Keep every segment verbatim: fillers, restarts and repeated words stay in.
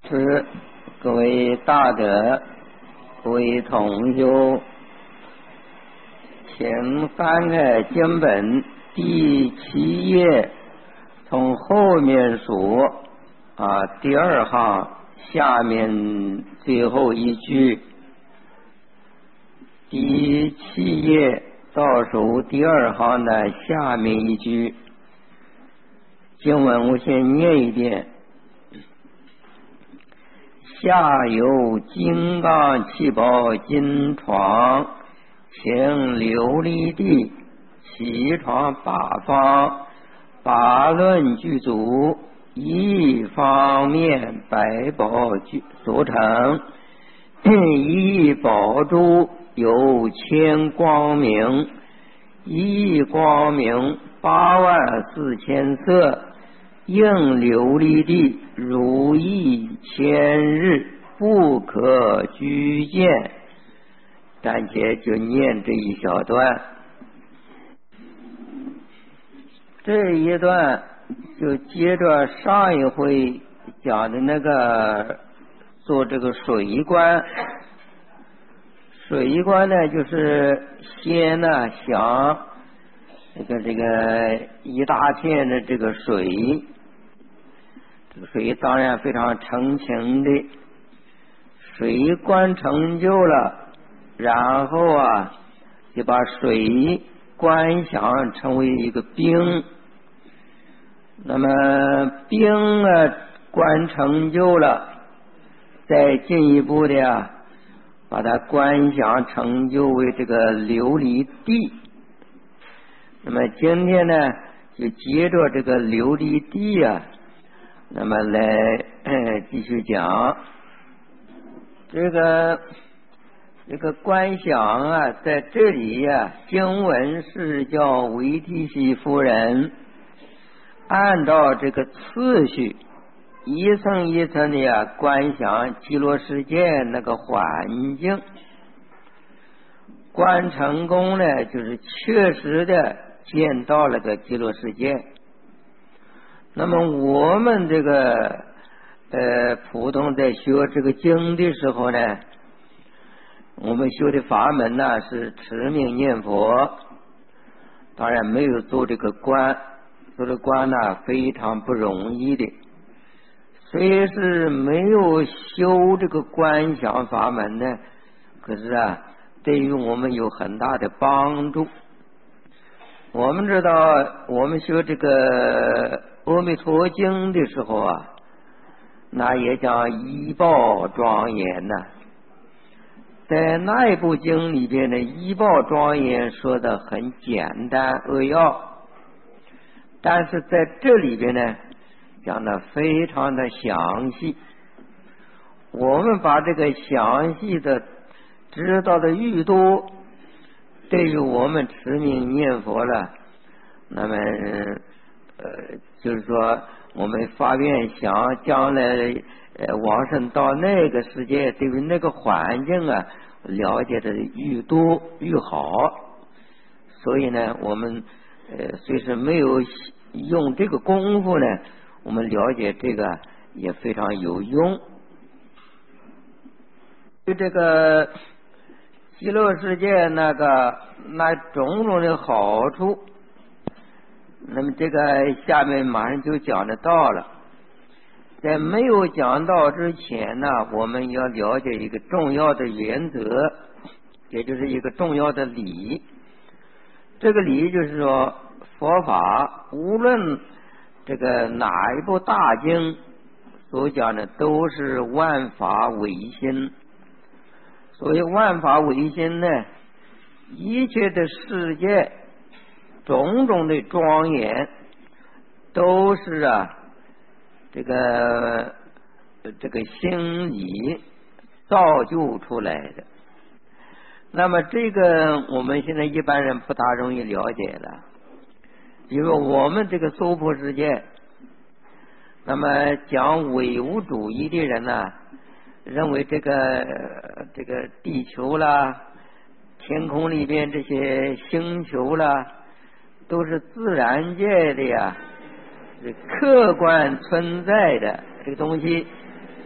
是各位大德、各位同修，请翻开经本第七页，从后面数啊，第二行下面最后一句，第七页倒数第二行的下面一句经文，我先念一遍。下有金刚七宝金床，请琉璃地，七床八方，八论具足，一方面百宝具组成，一宝珠有千光明，一光明八万四千色，应琉璃地如意千日，不可居见。暂且就念这一小段，这一段就接着上一回讲的那个做这个水观。水观呢，就是先呢想这个这个一大片的这个水，这个水当然非常澄清的，水观成就了，然后啊就把水观想成为一个冰，那么冰啊观成就了，再进一步的啊把它观想成就为这个琉璃地。那么今天呢就接着这个琉璃地啊，那么来、呃、继续讲这个这个观想啊，在这里呀、啊，经文是叫维提西夫人按照这个次序一层一层的呀、啊、观想极乐世界那个环境，观成功呢，就是确实的见到了个极乐世界。那么我们这个呃普通在学这个经的时候呢，我们修的法门呢是持名念佛，当然没有做这个观，做这观呢非常不容易的。虽是没有修这个观想法门呢，可是啊对于我们有很大的帮助。我们知道我们学这个阿弥陀经的时候啊，那也讲一报庄严呐、啊，在那一部经里边的一报庄严说的很简单扼要，但是在这里边呢讲的非常的详细。我们把这个详细的知道的愈多，对于我们持名念佛了，那么呃就是说我们发愿想将来呃往生到那个世界，对于那个环境啊了解的愈多愈好。所以呢我们呃虽是没有用这个功夫呢，我们了解这个也非常有用。对这个极乐世界那个那种种的好处，那么这个下面马上就讲得到了。在没有讲到之前呢，我们要了解一个重要的原则，也就是一个重要的理。这个理就是说，佛法无论这个哪一部大经所讲的都是万法唯心。所谓万法唯心呢，一切的世界种种的庄严都是啊这个这个心理造就出来的。那么这个我们现在一般人不大容易了解了。比如我们这个娑婆世界，那么讲唯物主义的人呢、啊，认为这个这个地球啦、天空里边这些星球啦，都是自然界的呀，是客观存在的这个东西。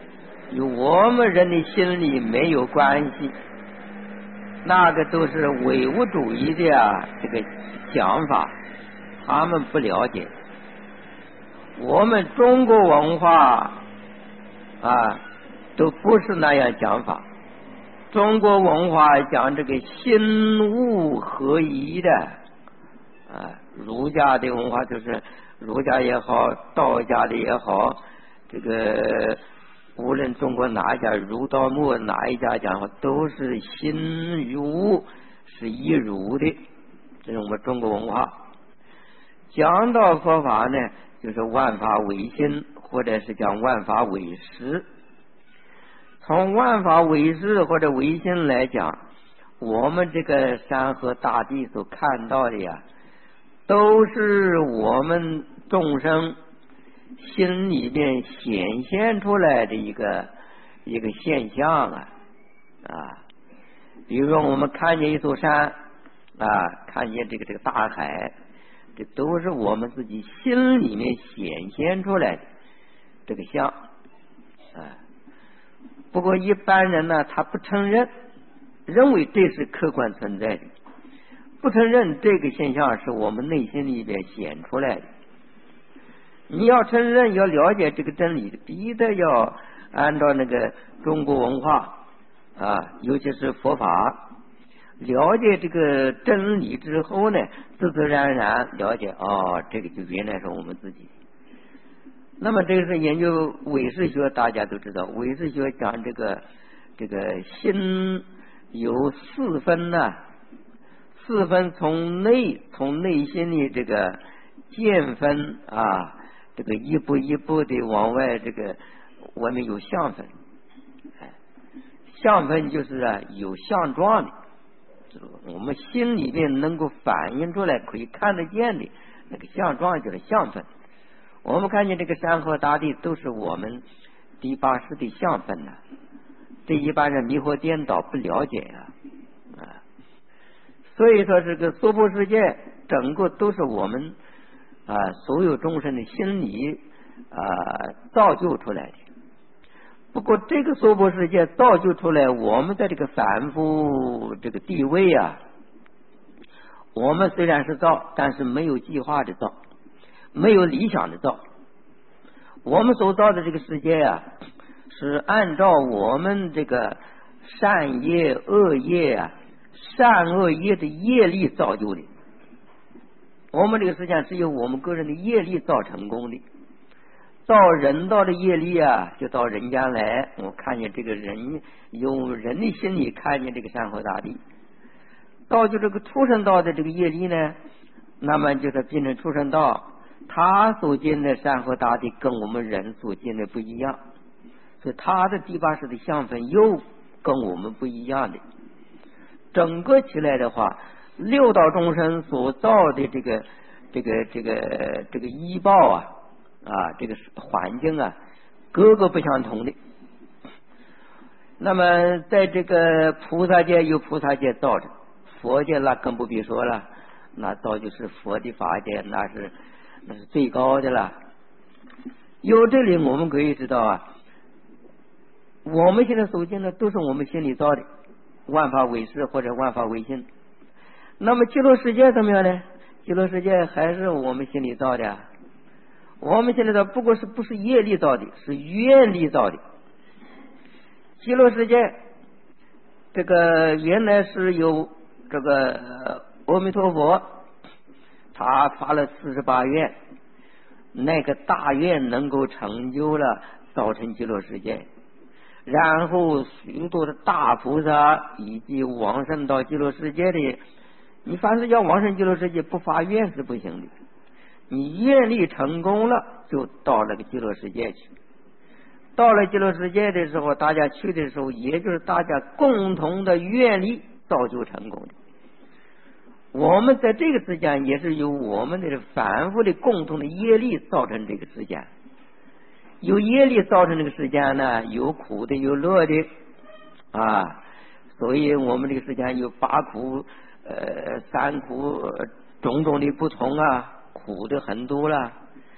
与我们人的心理没有关系，那个都是唯物主义的啊，这个讲法，他们不了解。我们中国文化啊，都不是那样讲法。中国文化讲这个心物合一的啊，儒家的文化就是儒家也好，道家的也好，这个无论中国哪一家儒道墨哪一家讲话，都是心与物是一如的，这是我们中国文化。讲到佛法呢，就是万法唯心，或者是讲万法唯识。从万法唯识或者唯心来讲，我们这个山河大地所看到的呀，都是我们众生心里面显现出来的一个一个现象啊啊！比如说我们看见一座山啊，看见这个这个大海，这都是我们自己心里面显现出来的这个像啊。不过一般人呢，他不承认，认为这是客观存在的，不承认这个现象是我们内心里边显出来的。你要承认，要了解这个真理，第一的要按照那个中国文化啊，尤其是佛法，了解这个真理之后呢，自自然然了解哦，这个就原来是我们自己。那么这个是研究唯识学，大家都知道，唯识学讲这个这个心有四分呢、啊，四分从内从内心的这个见分啊，这个一步一步的往外，这个外面有相分，哎，相分就是啊有相状的，我们心里面能够反映出来可以看得见的那个相状就是相分。我们看见这个山河大地都是我们第八识的相分呢、啊，这一般人迷惑颠倒不了解啊啊，所以说这个娑婆世界整个都是我们啊所有众生的心理啊造就出来的。不过这个娑婆世界造就出来，我们的这个凡夫这个地位啊，我们虽然是造，但是没有计划的造。没有理想的造，我们所造的这个世界啊，是按照我们这个善业恶业啊，善恶业的业力造就的。我们这个世界是由我们个人的业力造成功的。造人道的业力啊，就到人间来，我看见这个人用人的心理看见这个山河大地，造就这个畜生道的这个业力呢，那么就是变成畜生道。他所见的山河大地跟我们人所见的不一样，所以他的第八识的相分又跟我们不一样的。整个起来的话，六道众生所造的这个这个这个这个依报啊啊，这个环境啊，各个不相同的。那么在这个菩萨界有菩萨界造的，佛界那更不必说了，那造就是佛的法界，那是。那是最高的了。有这里我们可以知道啊，我们现在所见的都是我们心里造的，万法唯识或者万法唯心。那么极乐世界怎么样呢？极乐世界还是我们心里造的，我们现在的不过是不是业力造的，是愿力造的。极乐世界这个原来是有这个阿弥陀佛。他发了四十八愿，那个大愿能够成就了，造成极乐世界。然后许多的大菩萨以及往生到极乐世界的，你凡是要往生极乐世界，不发愿是不行的。你愿力成功了，就到那个极乐世界去。到了极乐世界的时候，大家去的时候，也就是大家共同的愿力造就成功的。我们在这个之间也是由我们的反复的共同的业力造成这个世间，有业力造成这个世间呢，有苦的有乐的啊，所以我们这个世间有八苦呃三苦种种的不同啊，苦的很多了。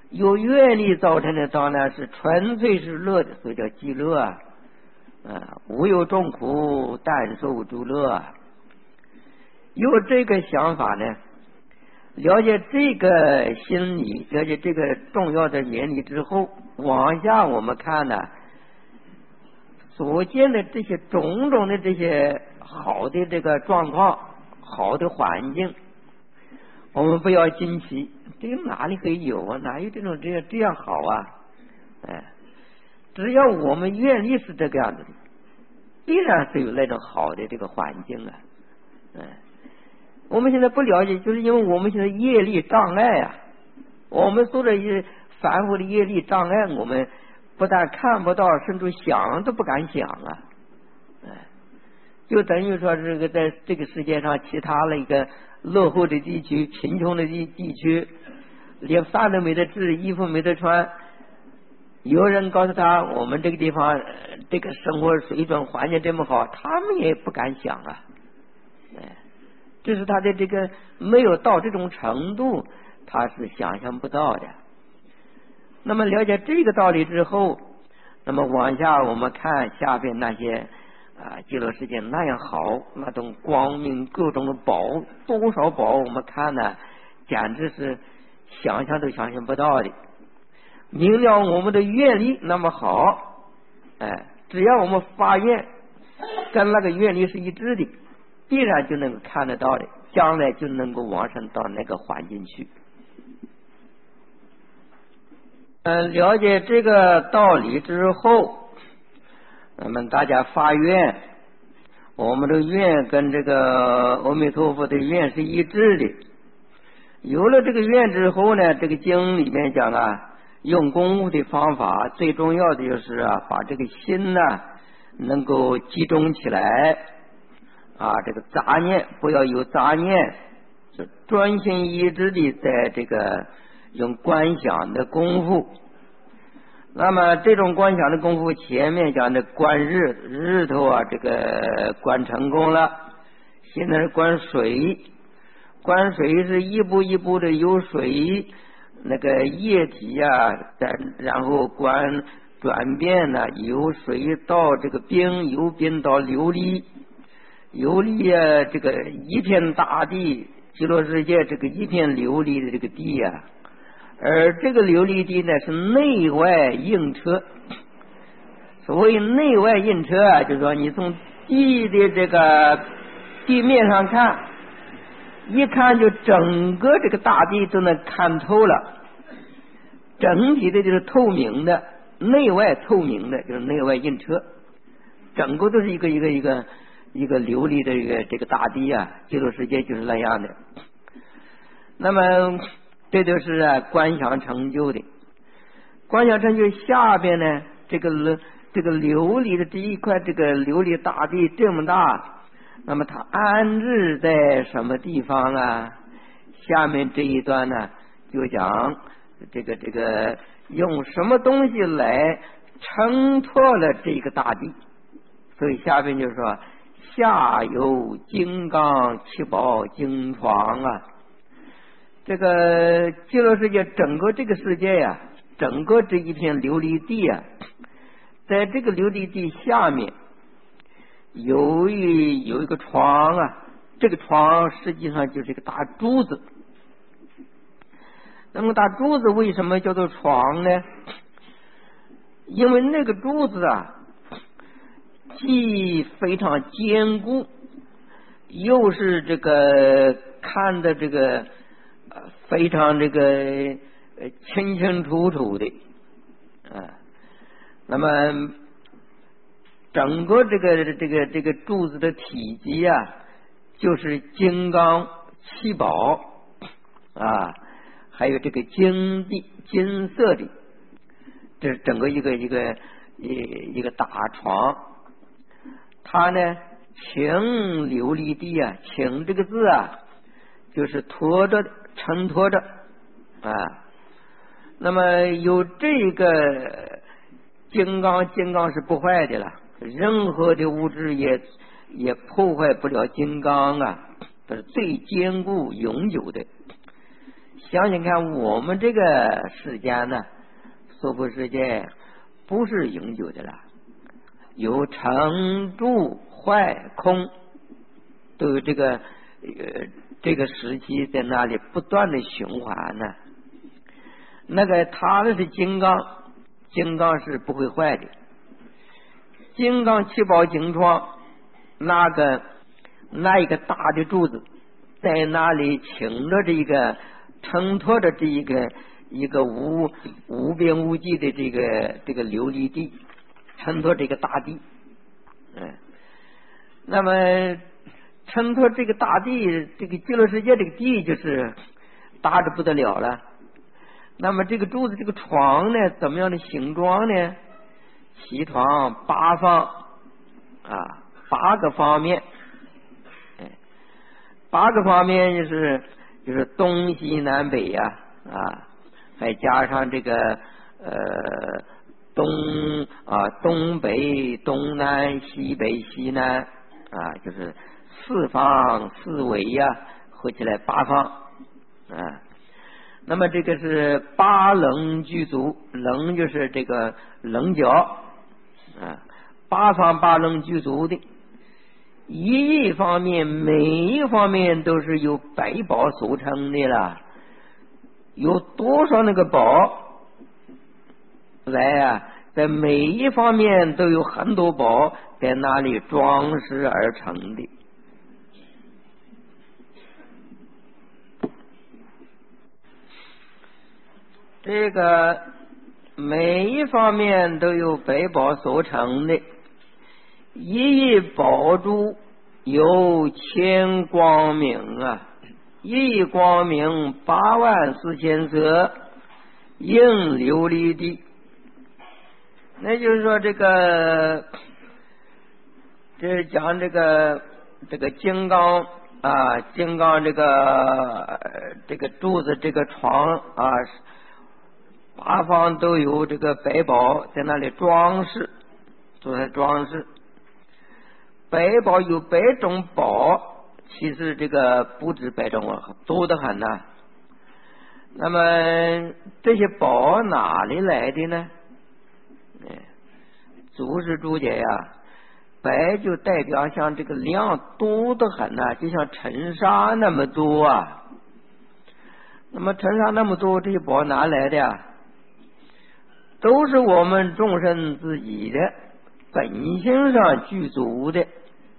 由愿力造成的当然是纯粹是乐的，所以叫极乐啊。啊，无有众苦，但受诸乐啊。有这个想法呢，了解这个心理，了解这个重要的原理之后，往下我们看呢，所见的这些种种的这些好的这个状况，好的环境，我们不要惊奇，这个哪里可以有啊？哪有这种这样这样好啊？哎，只要我们愿力是这个样子的，必然是有那种好的这个环境啊。哎，我们现在不了解，就是因为我们现在业力障碍啊，我们受的一反复的业力障碍，我们不但看不到，甚至想都不敢想啊。哎，就等于说这个在这个世界上其他的一个落后的地区、贫穷的地地区，连饭都没得吃，衣服没得穿，有人告诉他我们这个地方这个生活水准环境这么好，他们也不敢想啊。哎，这是他的这个没有到这种程度，他是想象不到的。那么了解这个道理之后，那么往下我们看下边那些啊极乐世界那样好，那种光明各种的宝，多少宝我们看呢，简直是想象都想象不到的。明了我们的愿力那么好，哎，只要我们发愿跟那个愿力是一致的，必然就能够看得到的，将来就能够往上到那个环境去。嗯，了解这个道理之后，那么大家发愿，我们的愿跟这个阿弥陀佛的愿是一致的。有了这个愿之后呢，这个经里面讲啊，用功夫的方法，最重要的就是啊，把这个心呢能够集中起来啊，这个杂念不要有杂念，就专心一致的在这个用观想的功夫。那么这种观想的功夫，前面讲的观日日头啊，这个观成功了，现在是观水，观水是一步一步的由水那个液体啊，然后观转变呢，由水到这个冰，由冰到琉璃，琉璃啊，这个一片大地，极乐世界这个一片琉璃的这个地啊，而这个琉璃地呢是内外映车。所谓内外映车啊，就是说你从地的这个地面上看，一看就整个这个大地都能看透了，整体的就是透明的，内外透明的，就是内外映车，整个都是一个一个一个一个琉璃的这个这个大地啊，极乐世界就是那样的。那么这就是啊观想成就的，观想成就下边呢，这个这个琉璃的这一块这个琉璃大地这么大，那么它安置在什么地方啊？下面这一段呢，就讲这个这个用什么东西来撑托了这个大地，所以下边就说下有金刚七宝经床啊。这个极乐世界整个这个世界呀、啊，整个这一片琉璃地啊，在这个琉璃地下面有一有一个床啊，这个床实际上就是一个大珠子。那么大珠子为什么叫做床呢？因为那个珠子啊，既非常坚固，又是这个看的这个非常这个清清楚楚的啊。那么整个这个这个这个柱子的体积啊，就是金刚七宝啊，还有这个金地金色的，这是整个一个一个一一个大床。它呢，请琉璃地啊，请这个字啊，就是拖着承托着啊。那么有这个金刚，金刚是不坏的了，任何的物质也也破坏不了金刚啊，这是最坚固永久的。 想想看，我们这个世间呢，娑婆世界不是永久的了，有成住坏空，都有这个呃这个时期在那里不断的循环呢。那个它的是金刚，金刚是不会坏的。金刚七宝金窗，那个那一个大的柱子，在那里擎着这一个承托着这一个一个无无边无际的这个这个琉璃地，承托这个大地。嗯，那么承托这个大地，这个极乐世界这个地就是大的不得了了。那么这个柱子这个床呢，怎么样的形状呢？七床八方啊，八个方面，哎，八个方面就是就是东西南北呀 啊, 啊，还加上这个呃东啊东北东南西北西南啊，就是四方四维呀、啊，合起来八方啊。那么这个是八棱具足，棱就是这个棱角啊，八方八棱具足的，一一方面每一方面都是由百宝所成的了。有多少那个宝来啊，在每一方面都有很多宝在那里装饰而成的。这个每一方面都有百宝所成的，一一宝珠有千光明啊，一一光明八万四千色，应琉璃地。那就是说这个这是讲这个这个金刚啊，金刚这个这个柱子这个床啊，八方都有这个百宝在那里装饰，做在装饰。百宝有百种宝，其实这个不止百种啊，多得很呐、啊。那么这些宝哪里来的呢？哎，祖师注解呀，白就代表像这个量多得很呐、啊，就像尘沙那么多啊。那么尘沙那么多，这些宝哪来的呀？都是我们众生自己的本性上具足的，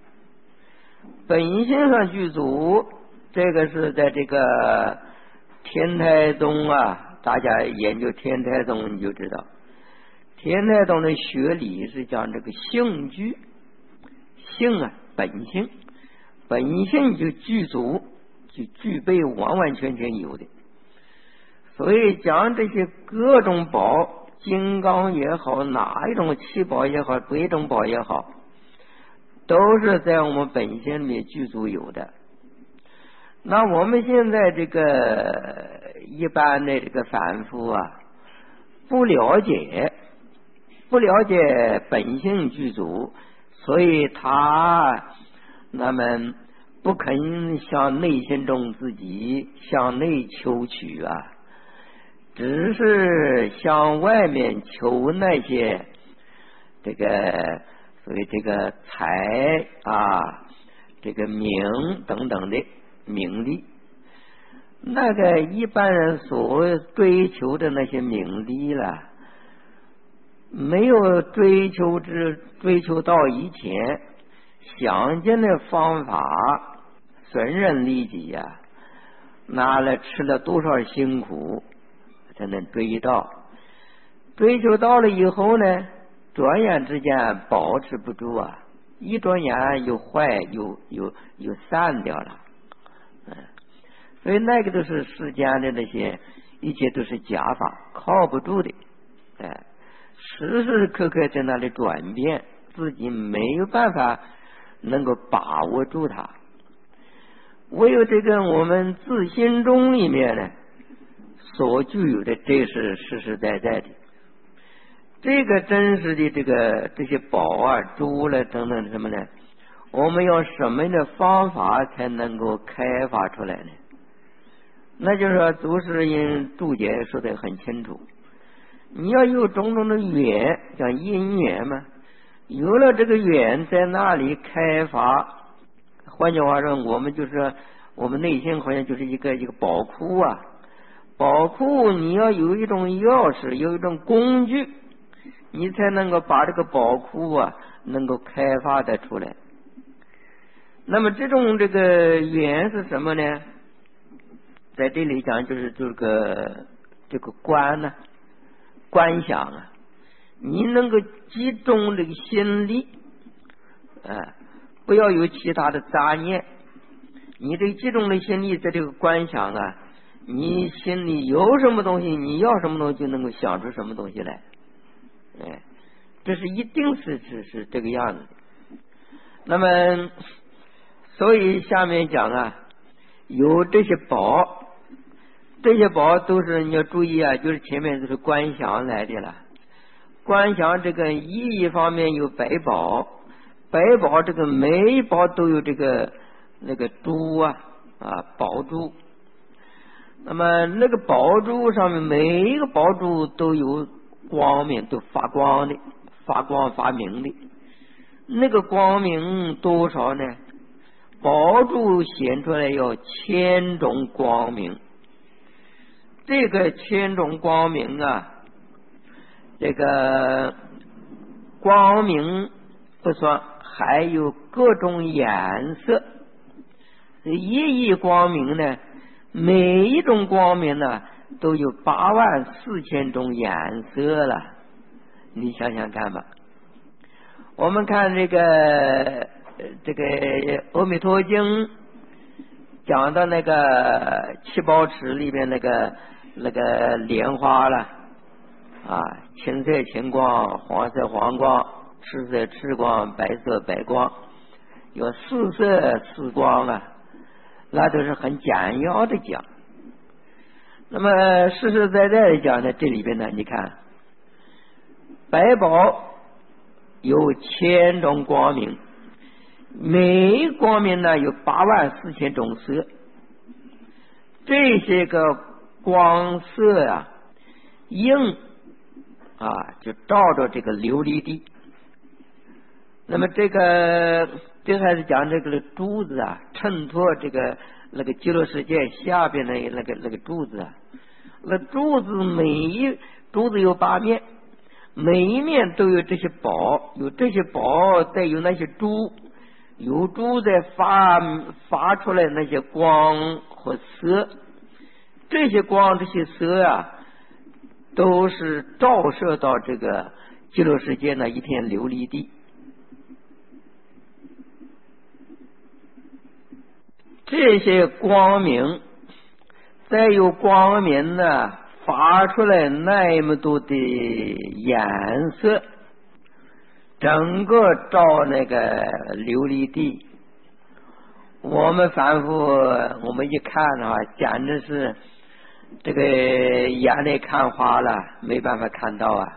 本性上具足，这个是在这个天台宗啊，大家研究天台宗你就知道，天台宗的学理是讲这个性具，性啊本性，本性就具足，就具备完完全全有的，所以讲这些各种宝。金刚也好，哪一种七宝也好，百种宝也好，都是在我们本性里面具足有的。那我们现在这个一般的这个凡夫啊，不了解，不了解本性具足，所以他那么不肯向内心中自己向内求取啊。只是向外面求那些这个所谓这个财啊，这个名等等的名利，那个一般人所追求的那些名利了，没有追求之追求到以前想尽的方法损人利己呀、啊，拿了吃了多少辛苦。才能追到，追求到了以后呢，转眼之间保持不住啊，一转眼又坏又又又散掉了，嗯，所以那个都是世间的那些一切都是假法，靠不住的，哎，时时刻刻在那里转变，自己没有办法能够把握住它，唯有这个我们自心中里面呢。所具有的，这是实实在在的，这个真实的这个这些宝啊、珠了等等什么呢？我们用什么样的方法才能够开发出来呢？ 那就是说祖师因注解说的很清楚，你要有种种的缘，叫因缘嘛，有了这个缘在那里开发，换句话说，我们就是我们内心好像就是一个一个宝库啊，宝库你要有一种钥匙，有一种工具，你才能够把这个宝库啊能够开发的出来。那么这种这个缘是什么呢？在这里讲就是这个这个观呢，观想啊，你能够集中这个心力，啊，不要有其他的杂念。你这个集中的心力在这个观想啊，你心里有什么东西，你要什么东西就能够想出什么东西来。哎，这是一定是是是这个样子的。那么，所以下面讲啊，有这些宝，这些宝都是你要注意啊，就是前面就是观想来的了。观想这个意义方面有百宝，百宝这个每一宝都有这个那个珠啊啊宝珠。那么那个宝珠上面每一个宝珠都有光明，都发光的，发光发明的。那个光明多少呢？宝珠显出来要千种光明。这个千种光明啊，这个光明不算，还有各种颜色。这一亿光明呢，每一种光明呢都有八万四千种颜色了，你想想看吧。我们看这个这个《阿弥陀经》讲到那个七宝池里边那个那个莲花了啊，青色青光，黄色黄光，赤色赤光，白色白光，有四色四光啊，那都是很简要的讲。那么实实在在的讲呢，这里边呢，你看百宝有千种光明，每一光明呢有八万四千种色，这些个光色啊映啊就照着这个琉璃地。那么这个这还是讲这个珠子啊，衬托这个那个极乐世界下边的那个那个珠子啊，那珠子每一珠子有八面，每一面都有这些宝，有这些宝再有那些珠，有珠在发发出来那些光和色，这些光这些色啊都是照射到这个极乐世界那一片琉璃地。这些光明再有光明呢发出来那么多的颜色，整个照那个琉璃地，我们反复我们一看啊，简直是这个眼泪看花了，没办法看到啊。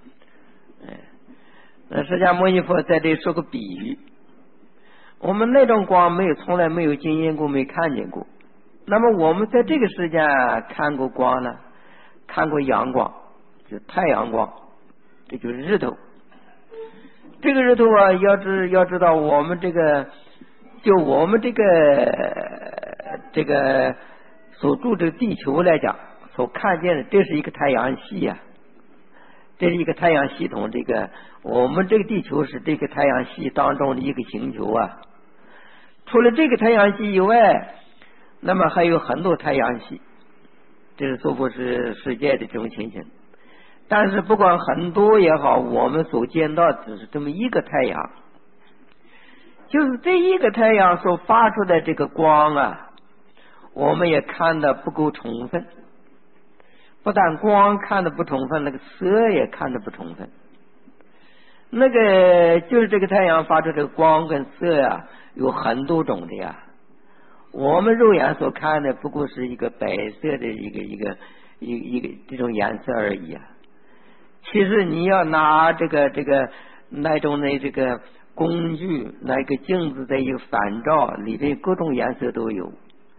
那释迦牟尼佛在这说个比喻，我们那种光没有，从来没有经验过，没看见过。那么我们在这个世界看过光呢，看过阳光，就太阳光，这就是日头。这个日头啊，要知要知道，我们这个就我们这个这个所住这个地球来讲，所看见的，这是一个太阳系呀、啊，这是一个太阳系统。这个我们这个地球是这个太阳系当中的一个星球啊。除了这个太阳系以外，那么还有很多太阳系，这是娑婆世世界的这种情形。但是不管很多也好，我们所见到只是这么一个太阳，就是这一个太阳所发出的这个光啊，我们也看得不够充分。不但光看得不充分，那个色也看得不充分。那个就是这个太阳发出这个光跟色呀、啊，有很多种的呀。我们肉眼所看的不过是一个白色的一个一个一个一个这种颜色而已啊。其实你要拿这个这个那种的这个工具，拿一个镜子的一个反照，里面各种颜色都有，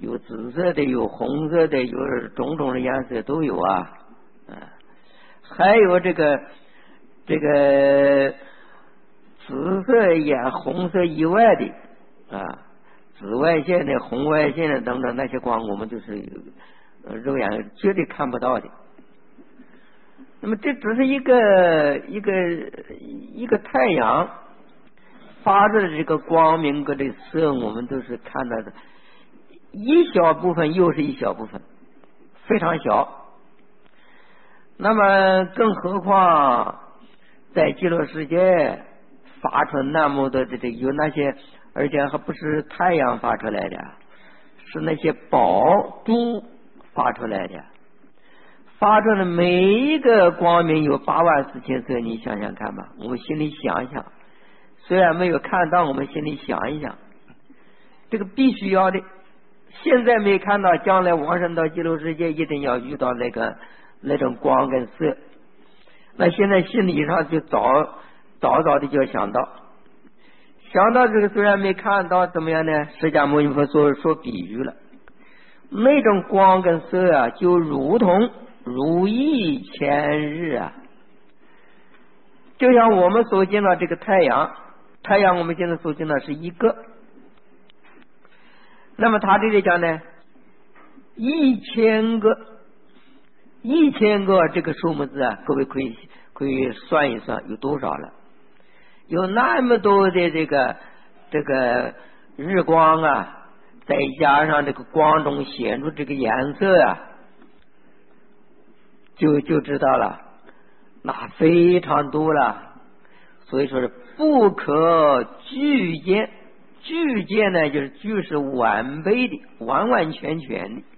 有紫色的，有红色的，有种种的颜色都有啊。啊，还有这个这个紫色也红色以外的啊，紫外线的、红外线的等等那些光，我们就是肉眼绝对看不到的。那么这只是一个一个一个太阳发出的这个光明和这个色，我们都是看到的一小部分，又是一小部分，非常小。那么更何况在极乐世界发出那么多的这有那些，而且还不是太阳发出来的，是那些宝珠发出来的。发出的每一个光明有八万四千色，你想想看吧，我们心里想一想，虽然没有看到，我们心里想一想，这个必须要的。现在没看到，将来往生到极乐世界一定要遇到那个那种光跟色。那现在心理上就早早早的就想到，想到这个虽然没看到，怎么样呢？释迦牟尼佛说说比喻了，那种光跟色啊，就如同如意千日啊，就像我们所见到这个太阳，太阳我们现在所见到是一个，那么他这里讲呢，一千个，一千个这个数目字啊，各位可以可以算一算有多少了？有那么多的这个这个日光啊，再加上这个光中显出这个颜色啊，就就知道了，那非常多了。所以说是不可具见，具见呢就是具是完备的，完完全全的。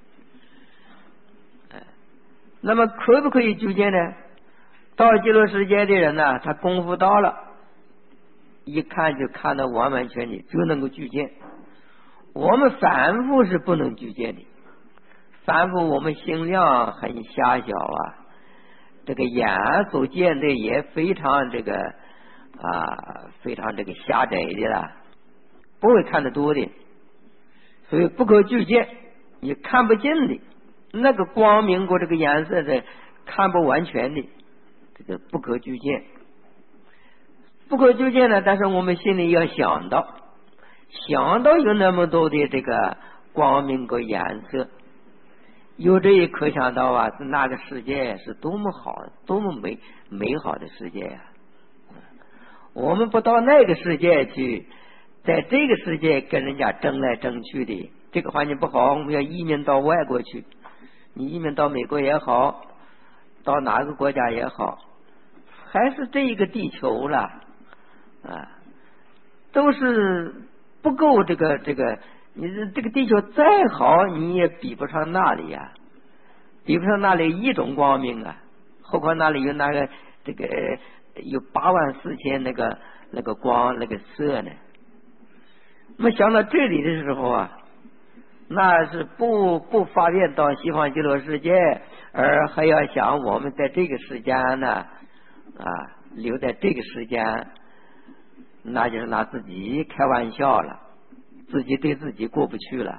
那么可不可以具见呢？到极乐世界的人呢，他功夫到了，一看就看到完完全全就能够具见。我们凡夫是不能具见的，凡夫我们心量很狭小啊，这个眼所见的也非常这个啊，非常这个狭窄的了，不会看得多的，所以不可具见，也看不见的，那个光明和这个颜色的看不完全的，这个不可具见。不可具见呢，但是我们心里要想到，想到有那么多的这个光明和颜色，有这一可想到啊，那个世界是多么好，多么美美好的世界呀、啊！我们不到那个世界去，在这个世界跟人家争来争去的，这个环境不好，我们要移民到外国去。你移民到美国也好，到哪个国家也好，还是这一个地球了啊，都是不够这个这个，你这个地球再好，你也比不上那里呀、啊，比不上那里一种光明啊，何况那里有那个这个有八万四千那个那个光那个色呢。那么想到这里的时候啊，那是不不发愿到西方极乐世界，而还要想我们在这个时间呢啊，留在这个时间，那就是拿自己开玩笑了，自己对自己过不去了。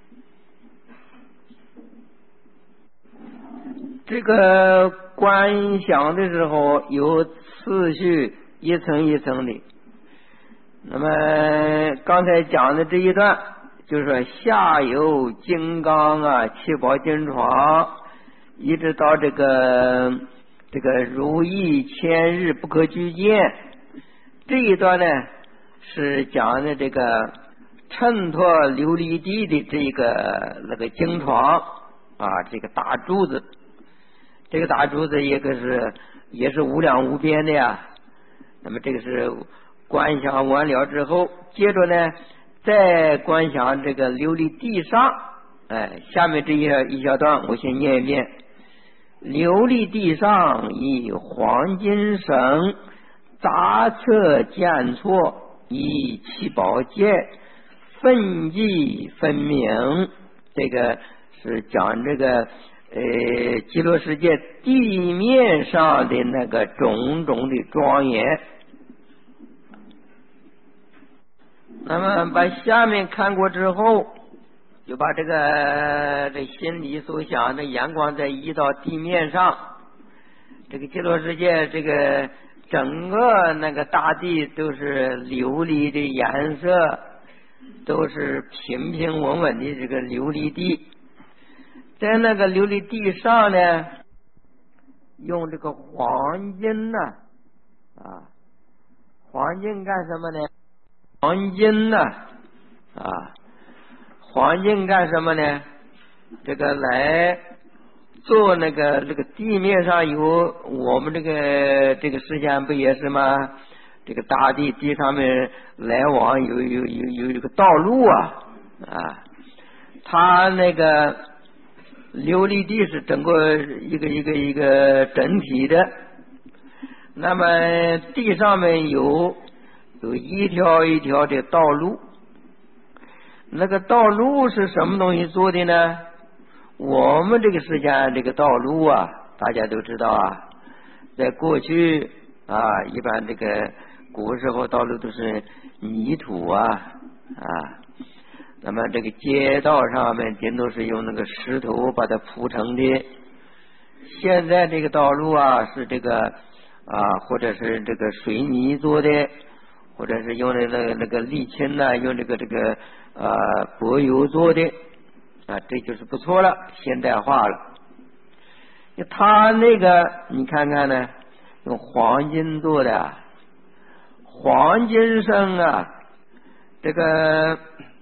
这个观想的时候有次序，一层一层的。那么刚才讲的这一段，就是说下有金刚啊，七宝金床，一直到这个这个如意千日不可具见，这一段呢是讲的这个衬托琉璃地的这个那个金床啊，这个大柱子，这个大柱子一个是也是无量无边的呀。那么这个是观想完了之后，接着呢再观想这个琉璃地上，哎，下面这一一小段我先念一遍。琉璃地上以黄金绳杂册建错，以七宝剑分际分明。这个是讲这个呃极乐世界地面上的那个种种的庄严。那么把下面看过之后， 就把这个这心里所想的眼光再移到地面上，这个极乐世界，这个整个那个大地都是琉璃的颜色，都是平平稳稳的这个琉璃地，在那个琉璃地上呢，用这个黄金呢，啊，黄金干什么呢？黄金呢，啊，黄金干什么呢？这个来做那个这个地面上有我们这个这个世界不也是吗？这个大地地上面来往有有有有这个道路啊啊，它那个琉璃地是整个一个一个一个整体的，那么地上面有有一条一条的道路，那个道路是什么东西做的呢？我们这个世界这个道路啊，大家都知道啊，在过去啊，一般这个古时候道路都是泥土啊啊，那么这个街道上面顶多是用那个石头把它铺成的。现在这个道路啊，是这个啊，或者是这个水泥做的，或者是用的那个那个沥青呢，用这个这个呃柏油做的啊，这就是不错了，现代化了。他那个你看看呢，用黄金做的，黄金生啊，这个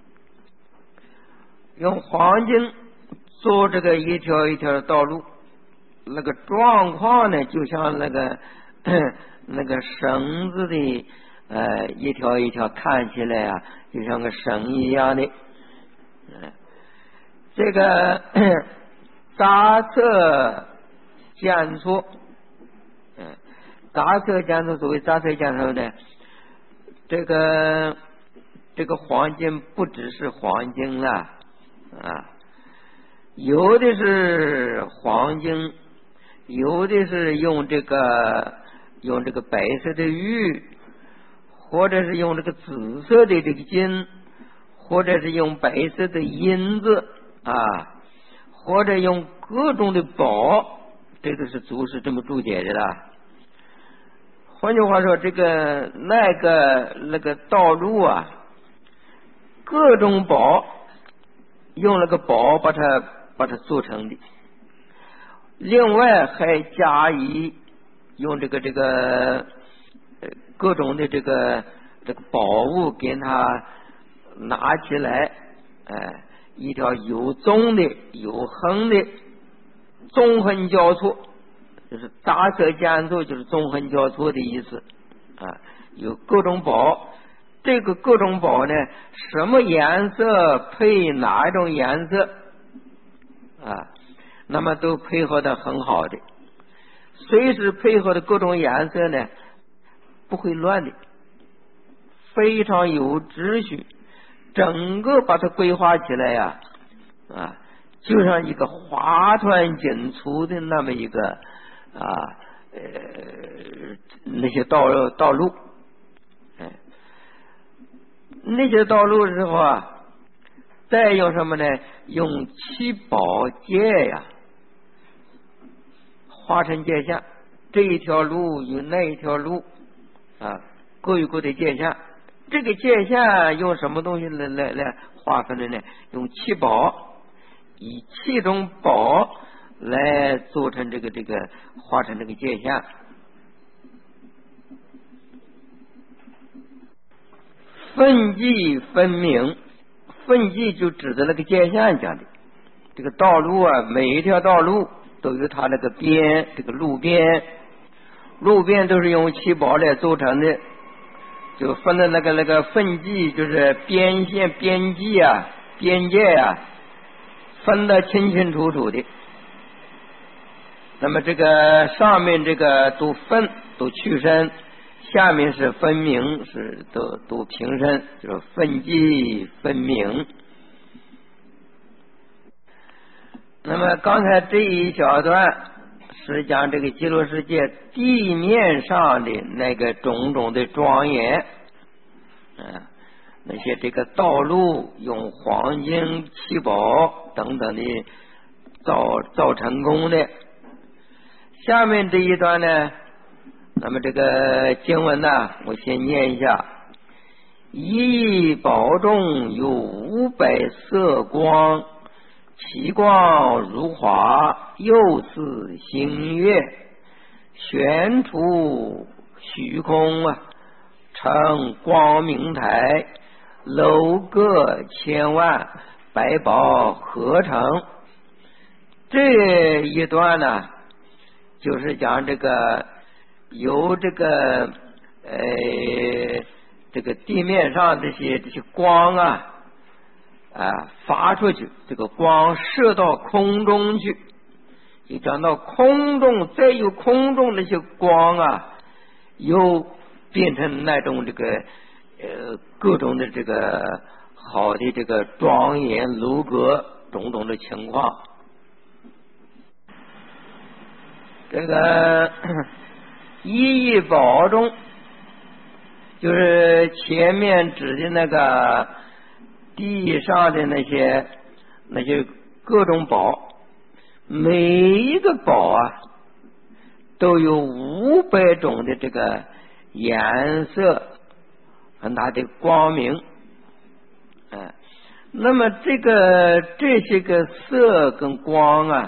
用黄金做这个一条一条的道路，那个状况呢，就像那个那个绳子的呃一条一条，看起来啊，就像个绳一样的。嗯，这个杂色间错，嗯，杂色间错，所谓杂色间错呢，这个这个黄金不只是黄金了啊，有的是黄金，有的是用这个用这个白色的玉，或者是用这个紫色的这个金，或者是用白色的银子啊，或者用各种的宝，这都是祖师这么注解的了。换句话说，这个那个那个道路啊，各种宝用那个宝把它把它做成的，另外还加以用这个这个各种的这个这个宝物给它拿起来，哎，一条有纵的有横的，纵横交错，就是杂色间错，就是纵横交错的意思啊。有各种宝，这个各种宝呢，什么颜色配哪一种颜色啊，那么都配合的很好的，随时配合的各种颜色呢，不会乱的，非常有秩序，整个把它规划起来呀，啊，就像一个花团锦簇的那么一个啊呃那些道道路，哎，那些道路之后啊，再用什么呢？用七宝界呀，划成界限，这一条路有那一条路啊，各有各的界限。这个界限用什么东西来来来划分的呢？用七宝，以七种宝来做成这个这个划成这个界限。分际分明，分际就指的那个界限讲的。这个道路啊，每一条道路都有它那个边，这个路边，路边都是用七宝来做成的。就分的那个那个分际，就是边线边际啊，边界啊，分得清清楚楚的。那么这个上面这个都分都去身，下面是分明，是都都平身，就是分际分明。那么刚才这一小段是讲这个极乐世界地面上的那个种种的庄严，嗯， 那些这个道路用黄金、七宝等等的造造成功的。下面这一段呢，那么这个经文呢，我先念一下：一宝中有五百色光，其光如华，又似星月，悬出虚空啊，成光明台，楼阁千万，百宝合成。这一段呢，就是讲这个由这个呃这个地面上这些这些光啊啊发出去，这个光射到空中去，就讲到空中，再由空中那些光啊，又变成那种这个呃各种的这个好的这个庄严楼阁种种的情况。这个一一宝中，就是前面指的那个地上的那些那些各种宝，每一个宝啊都有五百种的这个颜色和它的光明。哎，那么这个这些个色跟光啊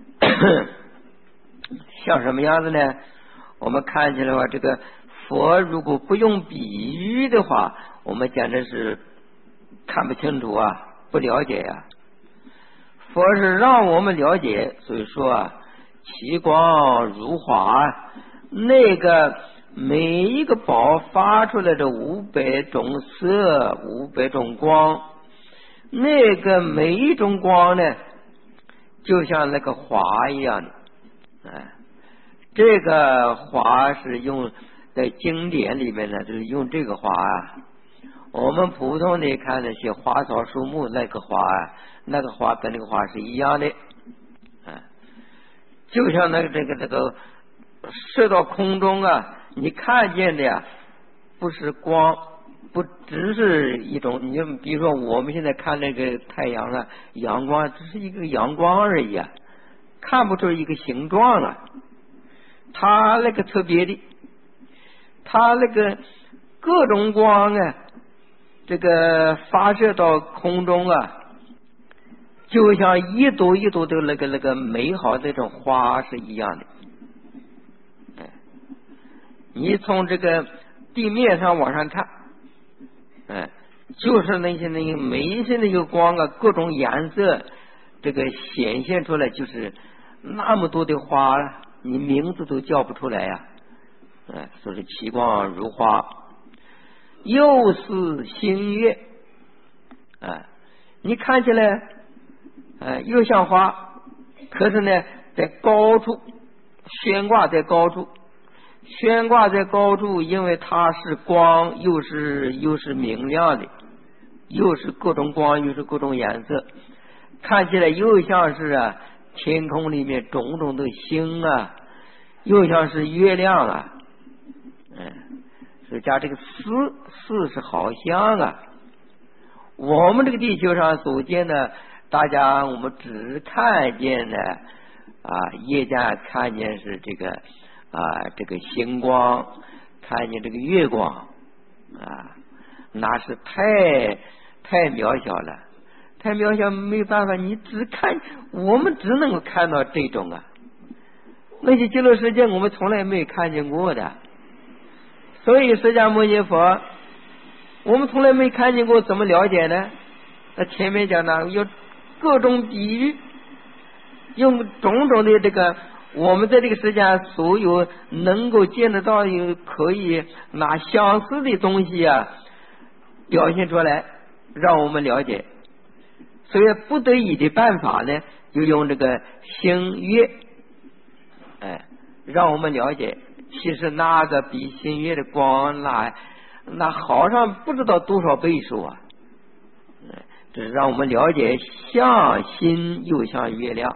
像什么样子呢？我们看起来的话，这个佛如果不用比喻的话，我们简直是看不清楚啊，不了解呀、啊。佛是让我们了解，所以说啊，其光如华，那个每一个宝发出来的五百种色，五百种光，那个每一种光呢，就像那个华一样的，哎。这个华是用在经典里面呢，就是用这个华啊。我们普通的看那些花草树木，那个华啊，那个华跟那个华是一样的，啊，就像那个这个这个射到空中啊，你看见的呀，不是光，不只是一种，你就比如说我们现在看那个太阳啊，阳光只是一个阳光而已啊，看不出一个形状啊。它那个特别的，它那个各种光啊，这个发射到空中啊，就像一朵一朵的那个那个美好的这种花是一样的。哎，你从这个地面上往上看，哎，就是那些那些每一些那个光啊，各种颜色，这个显现出来，就是那么多的花。你名字都叫不出来呀、啊，哎，说是其光如花，又似星月，哎，你看起来，哎，又像花，可是呢，在高处悬挂在高处，悬挂在高处，因为它是光，又是又是明亮的，又是各种光，又是各种颜色，看起来又像是啊。天空里面种种的星啊，又像是月亮啊，嗯，所以加这个似似是好像啊。我们这个地球上所见的，大家我们只看见的啊，夜间看见是这个啊这个星光，看见这个月光啊，那是太太渺小了。太渺小，没办法，你只看，我们只能够看到这种啊，那些极乐世界我们从来没有看见过的，所以释迦牟尼佛我们从来没看见过，怎么了解呢？那前面讲的有各种比喻，用种种的这个我们在这个世界上所有能够见得到有可以拿相似的东西啊表现出来，让我们了解。所以不得已的办法呢，就用这个星月，哎，让我们了解，其实那个比星月的光那那好上不知道多少倍数啊！这是让我们了解像星又像月亮，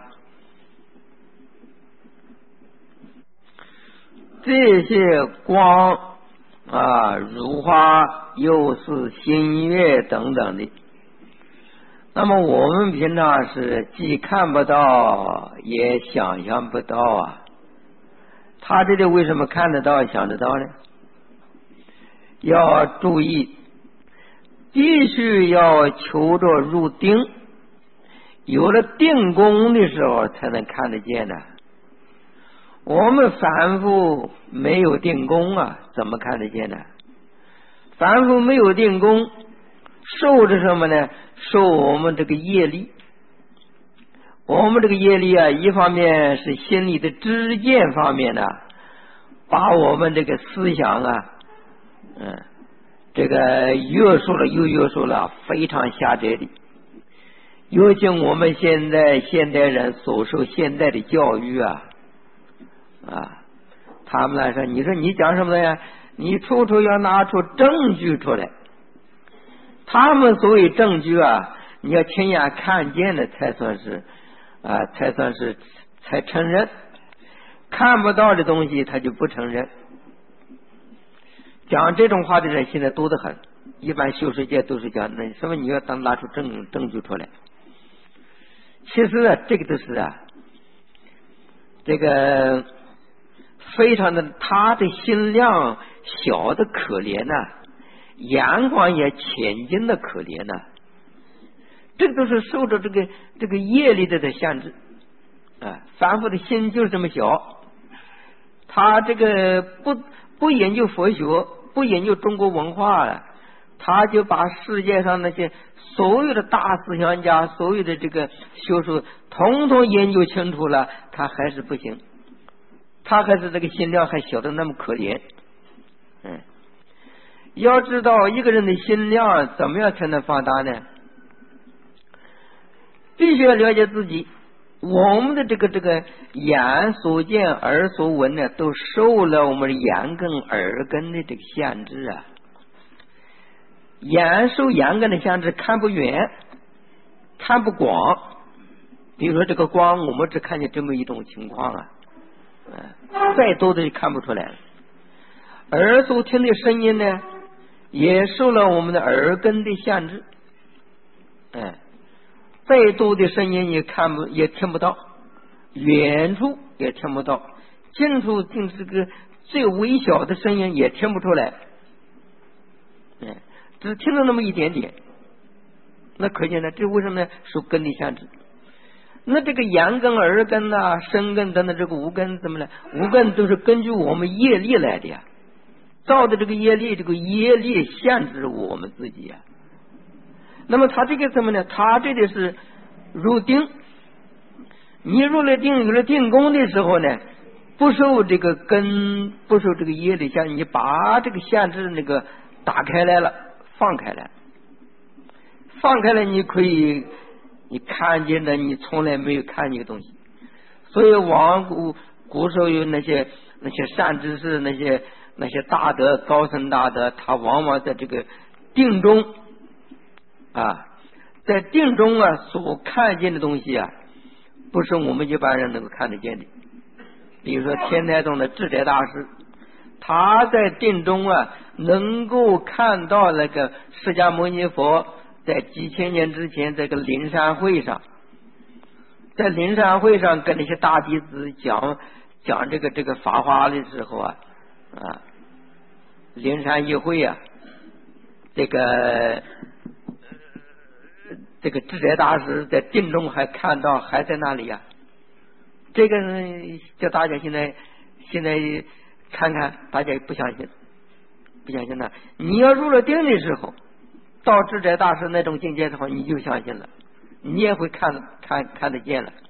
这些光啊，如花又是新月等等的。那么我们平常是既看不到也想象不到啊，他这里为什么看得到想得到呢？要注意，必须要求着入定，有了定功的时候才能看得见的。我们凡夫没有定功啊，怎么看得见呢？凡夫没有定功，受着什么呢？受我们这个业力。我们这个业力啊，一方面是心理的知见方面呢，把我们这个思想啊，嗯，这个约束了又约束了，非常狭窄的。尤其我们现在现代人所受现代的教育啊，啊，他们来说，你说你讲什么呀？你处处要拿出证据出来。他们所谓证据啊，你要亲眼看见的才算是啊，才算是才承认。看不到的东西他就不承认。讲这种话的人现在多得很，一般修世界都是讲那什么你要当拿出证证据出来。其实啊，这个都是啊，这个非常的，他的心量小的可怜呐、啊，眼光也浅近的可怜呐、啊，这个都是受着这个这个业力的的限制啊。凡夫的心就是这么小，他这个不不研究佛学，不研究中国文化了，他就把世界上那些所有的大思想家，所有的这个学术，统统研究清楚了，他还是不行，他还是这个心量还小的那么可怜。嗯，要知道一个人的心量怎么样才能放大呢？必须要了解自己，我们的这个这个眼所见耳所闻呢，都受了我们的眼根耳根的这个限制啊。眼受眼根的限制，看不远，看不广。比如说这个光，我们只看见这么一种情况啊，嗯，再多的就看不出来了。耳所听的声音呢，也受了我们的耳根的限制，嗯，再多的声音也看不也听不到，远处也听不到，近处竟是个最微小的声音也听不出来，嗯，只听到那么一点点。那可见呢，这为什么呢？受根的限制。那这个眼根、耳根呐、身根等等，这个五根怎么呢？五根都是根据我们业力来的呀，造的这个业力，这个业力限制我们自己呀。那么他这个什么呢？他这个是入定，你入了定，有了定功的时候呢，不受这个根，不受这个业力限制，你把这个限制那个打开来了，放开来，放开了，你可以。你看见的你从来没有看见的东西，所以往古古时候有那些那些善知识，那些那些大德高僧大德，他往往在这个定中啊，在定中啊所看见的东西啊，不是我们一般人能够看得见的。比如说天台宗的智者大师，他在定中啊能够看到那个释迦牟尼佛在几千年之前，这个灵山会上，在灵山会上跟那些大弟子讲讲这个这个法华的时候啊啊，灵山一会啊，这个这个智者大师在定中还看到还在那里呀、啊。这个叫大家现在现在看看，大家不相信，不相信呢。你要入了定的时候，到智者大师那种境界的话，你就相信了，你也会看看看得见了。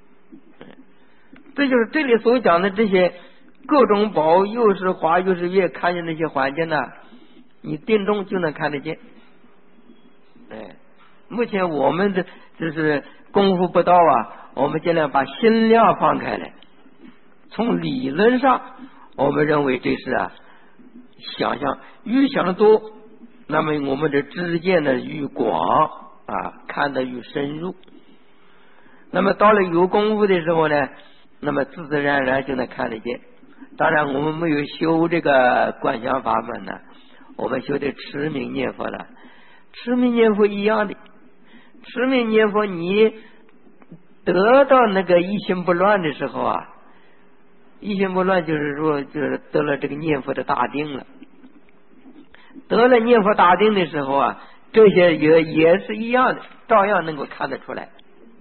这就是这里所讲的这些各种宝，又是华又是月，看见那些环境呢，你定中就能看得见。哎，目前我们的就是功夫不到啊，我们尽量把心量放开来。从理论上，我们认为这是啊，想象越想的多，那么我们的知见呢愈广啊，看得愈深入。那么到了有功夫的时候呢，那么自自然然就能看得见。 当然我们没有修这个观想法门呢，我们修的持名念佛了。持名念佛一样的，持名念佛你得到那个一心不乱的时候啊，一心不乱就是说就是得了这个念佛的大定了。得了念佛大定的时候啊，这些也也是一样的，照样能够看得出来。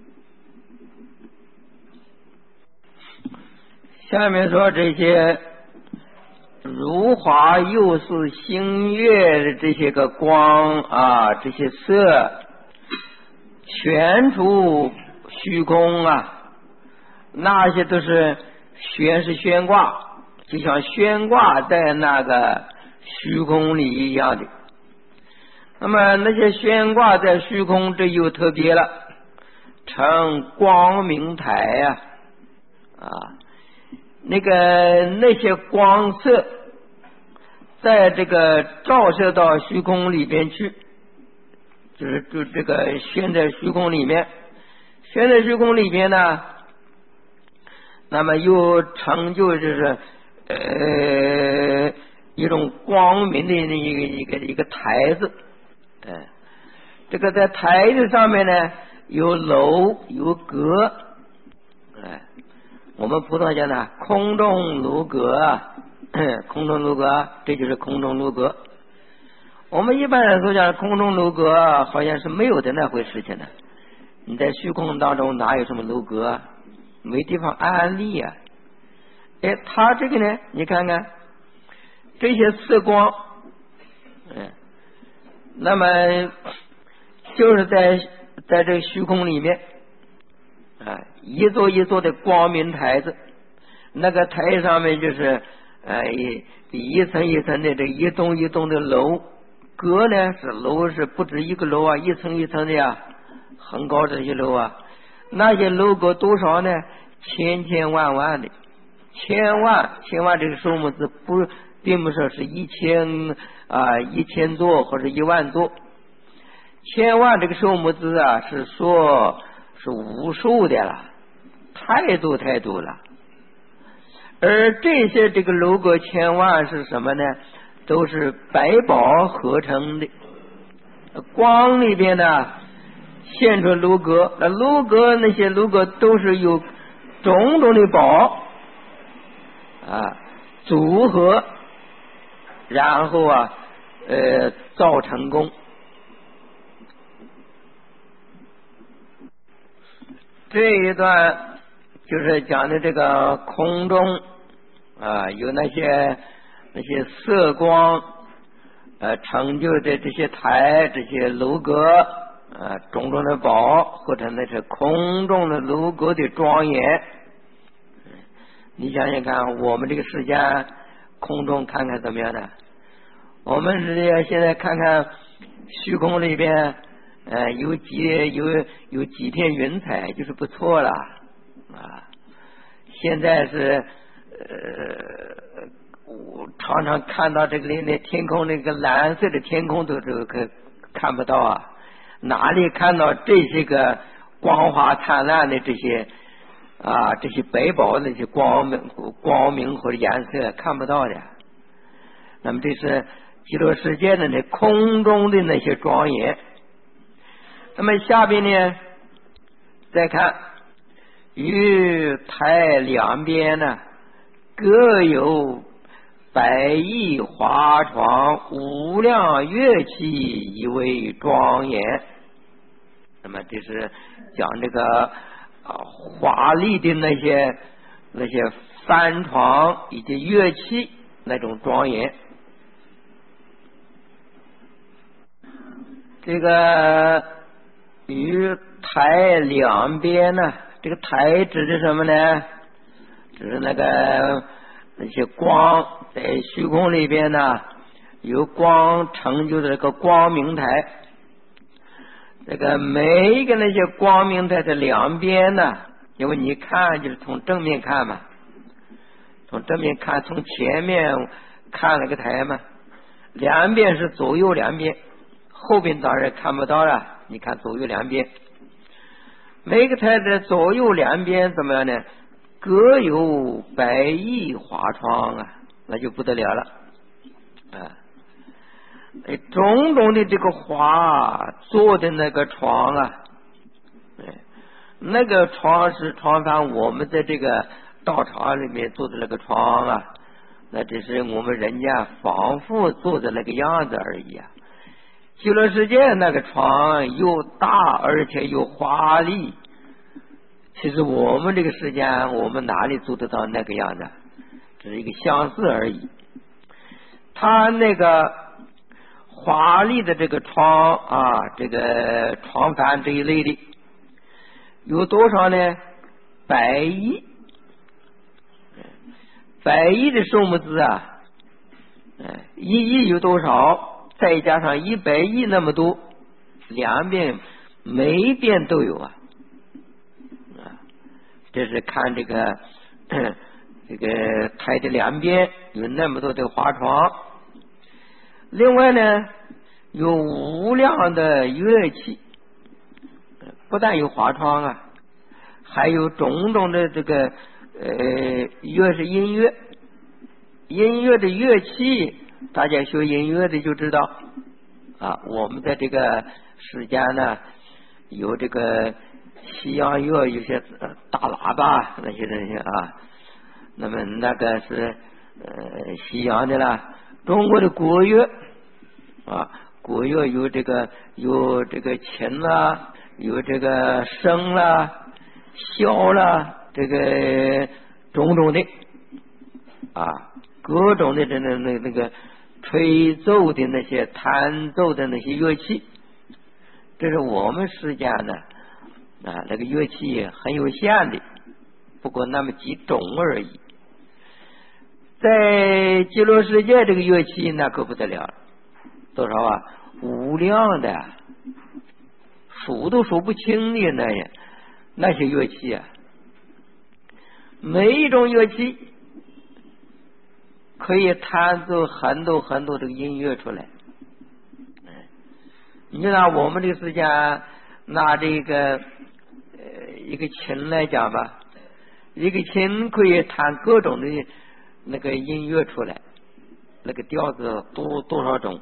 下面说这些如华又是星月的这些个光啊，这些色全出虚空啊，那些都是悬是悬挂，就像悬挂在那个虚空里一样的。那么那些悬挂在虚空，这又特别了，成光明台啊啊，那个那些光色在这个照射到虚空里边去，就是就这个悬在虚空里面，悬在虚空里面呢，那么又成就就是呃一种光明的一个一个一个台子，哎，这个在台子上面呢有楼有阁，哎，我们普通讲的空中楼阁，空中楼阁，这就是空中楼阁。我们一般人所讲空中楼阁好像是没有的那回事情的，你在虚空当中哪有什么楼阁，没地方安立啊。哎，他这个呢，你看看这些色光，嗯，那么就是在在这个虚空里面啊，一座一座的光明台子，那个台上面就是呃一一层一层的这一栋一栋的楼，阁呢是楼是不止一个楼啊，一层一层的呀，很高的这些楼啊，那些楼阁多少呢？千千万万的，千万千万这个数目字不并不是是一千啊一千座或者一万座，千万这个数目字啊是说是无数的了，太多太多了。而这些这个楼阁千万是什么呢？都是百宝合成的，光里边呢现出楼阁，那楼阁那些楼阁都是有种种的宝啊组合，然后啊呃造成功。这一段就是讲的这个空中啊有那些那些色光呃成就的这些台这些楼阁啊种种的宝，或者那是空中的楼阁的庄严。你想想看，我们这个世间空中看看怎么样的？我们是现在看看虚空里边呃有几有有几片云彩就是不错了啊。现在是呃我常常看到这个那天空那个蓝色的天空都这个可看不到啊，哪里看到这些个光华灿烂的这些啊这些百宝那些光明光明或者颜色看不到的。那么这是极乐世界的那空中的那些庄严。那么下边呢再看于台两边呢各有百亿华床，无量乐器以为庄严。那么这是讲这个啊华丽的那些那些帆床以及乐器那种庄严。这个于台两边呢，这个台指的什么呢？指的那个那些光在虚空里边呢，有光成就的这个光明台。这个每一个那些光明台的两边呢，因为你看就是从正面看嘛，从正面看，从前面看了个台嘛，两边是左右两边，后边当然看不到了，你看左右两边，每个台的左右两边怎么样呢？ 各有百亿花窗啊，那就不得了了啊！种种的这个花做的那个床啊，那个床是床上我们在这个道场里面做的那个床啊，那只是我们人家仿佛做的那个样子而已啊。极乐世界那个床又大而且又华丽，其实我们这个世间我们哪里做得到那个样子，只是一个相似而已。他那个华丽的这个床啊，这个床幡这一类的有多少呢？百亿，百亿的数目字啊，一亿有多少？再加上一百亿那么多，两边每一边都有啊。这是看这个这个台的两边有那么多的花床，另外呢有无量的乐器，不但有花床啊，还有种种的这个呃乐是音乐，音乐的乐器，大家学音乐的就知道啊，我们在这个世间呢有这个西洋乐，有些大喇叭那些东西啊，那么那个是呃西洋的啦。中国的国乐啊，国乐有这个有这个琴啦，有这个笙啦、箫啦，这个种种的啊，各种的这那那那个吹奏的那些弹奏的那些乐器，这是我们世间呢啊，那个乐器很有限的，不过那么几种而已。在极乐世界这个乐器那可不得了，多少啊？无量的，数都数不清的那些那些乐器啊，每一种乐器可以弹奏很多很多这个音乐出来。你就拿我们这个世界拿这个呃一个琴来讲吧，一个琴可以弹各种的那个音乐出来，那个调子多多少种，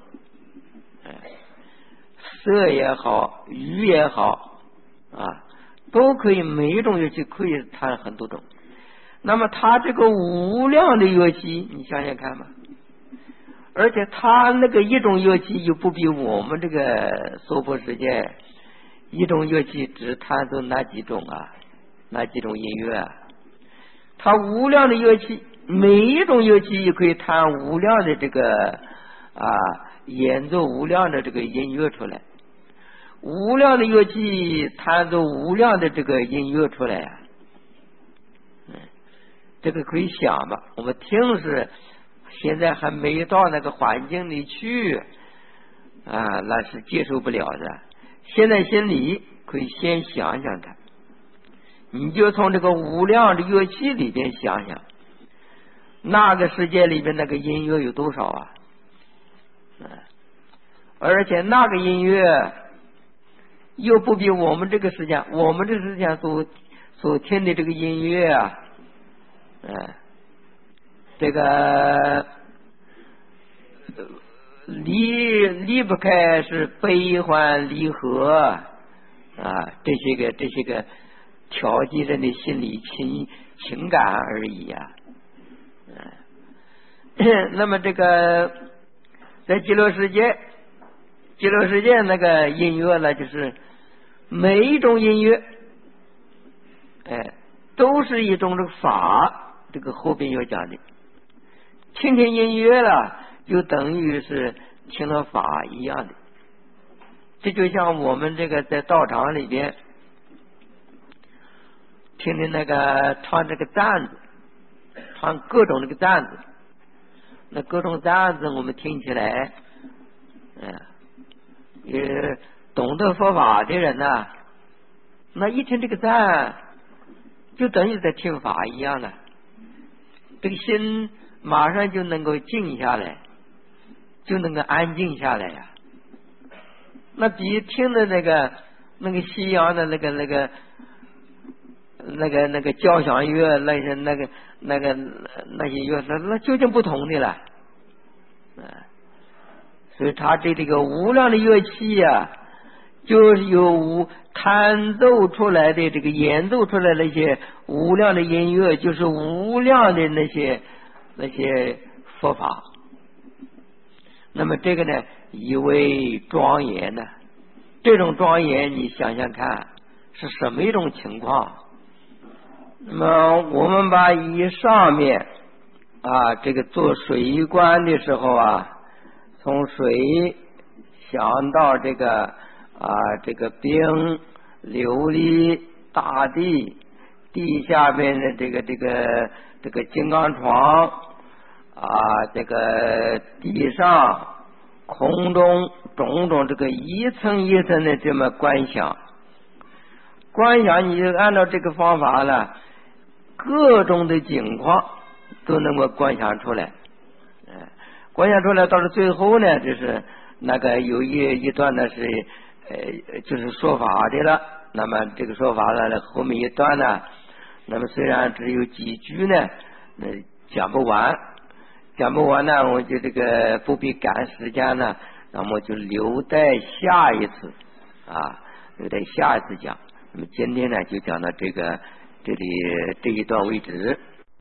色也好，语也好啊，都可以，每一种乐器可以弹很多种。那么它这个无量的乐器，你想想看吧，而且它那个一种乐器又不比我们这个娑婆世界一种乐器只弹奏哪几种啊，哪几种音乐啊？它无量的乐器，每一种乐器也可以弹无量的这个啊，演奏无量的这个音乐出来。无量的乐器弹奏无量的这个音乐出来啊，嗯，这个可以想吧？我们听是现在还没到那个环境里去啊，那是接受不了的。现在心里可以先想想看，你就从这个无量的乐器里边想想，那个世界里边那个音乐有多少啊？嗯，而且那个音乐又不比我们这个世界，我们这个世界所所听的这个音乐啊，嗯，这个离离不开是悲欢离合啊，这些个这些个调剂人的心理情情感而已啊。嗯，那么这个在极乐世界，极乐世界那个音乐呢，就是每一种音乐，哎，都是一种这个法，这个后边要讲的，听听音乐了，就等于是听了法一样的。这就像我们这个在道场里边听听那个唱这个赞子，唱各种那个赞子，那各种赞子我们听起来，嗯，也懂得佛法的人呢、啊，那一听这个赞，就等于在听法一样的，这个心马上就能够静下来，就能够安静下来呀、啊。那比听的那个那个西洋的那个那个那个那个交响乐那些那个那个那些乐那那究竟不同的了啊。所以他对这个无量的乐器呀、啊，就是有无弹奏出来的这个演奏出来的那些无量的音乐，就是无量的那些那些佛法。那么这个呢，以为庄严呢，这种庄严你想想看是什么一种情况？那么我们把以上面啊这个做水观的时候啊，从水想到这个啊这个冰琉璃大地地下边的这个这个这个金刚床啊这个地上空中种种这个一层一层的这么观想观想，你就按照这个方法了，各种的景况都能够观想出来。观想出来到了最后呢，就是那个有一一段呢是呃就是说法的了。那么这个说法呢后面一段呢，那么虽然只有几句呢，那讲不完，讲不完呢，我就这个不必赶时间呢，那么就留待下一次啊，留待下一次讲。那么今天呢就讲到这个这里这一段为止。